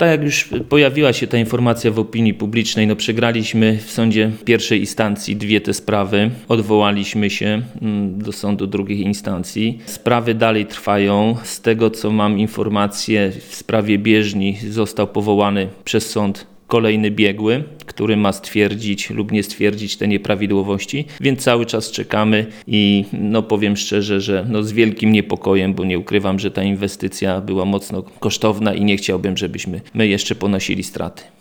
tak jak już pojawiła się ta informacja w opinii publicznej, przegraliśmy w sądzie pierwszej instancji 2 te sprawy. Odwołaliśmy się do sądu drugiej instancji. Sprawy dalej trwają. Z tego, co mam informację, w sprawie bieżni został powołany przez sąd kolejny biegły, który ma stwierdzić lub nie stwierdzić te nieprawidłowości, więc cały czas czekamy i powiem szczerze, że z wielkim niepokojem, bo nie ukrywam, że ta inwestycja była mocno kosztowna i nie chciałbym, żebyśmy my jeszcze ponosili straty.